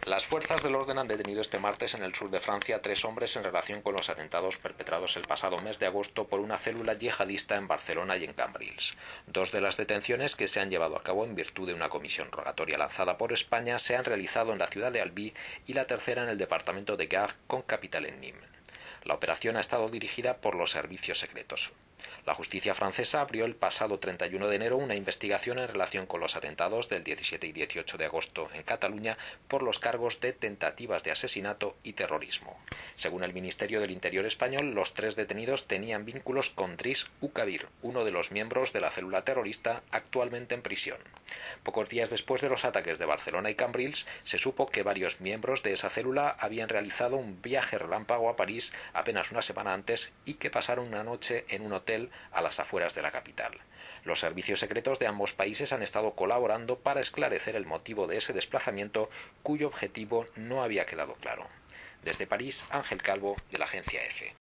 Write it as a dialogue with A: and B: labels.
A: Las fuerzas del orden han detenido este martes en el sur de Francia a 3 hombres en relación con los atentados perpetrados el pasado mes de agosto por una célula yihadista en Barcelona y en Cambrils. 2 de las detenciones, que se han llevado a cabo en virtud de una comisión rogatoria lanzada por España, se han realizado en la ciudad de Albi y la tercera en el departamento de Gard, con capital en Nîmes. La operación ha estado dirigida por los servicios secretos. La justicia francesa abrió el pasado 31 de enero una investigación en relación con los atentados del 17 y 18 de agosto en Cataluña por los cargos de tentativas de asesinato y terrorismo. Según el Ministerio del Interior español, los 3 detenidos tenían vínculos con Driss Ukabir, uno de los miembros de la célula terrorista actualmente en prisión. Pocos días después de los ataques de Barcelona y Cambrils, se supo que varios miembros de esa célula habían realizado un viaje relámpago a París apenas una semana antes y que pasaron una noche en un hotel a las afueras de la capital. Los servicios secretos de ambos países han estado colaborando para esclarecer el motivo de ese desplazamiento, cuyo objetivo no había quedado claro. Desde París, Ángel Calvo, de la agencia EFE.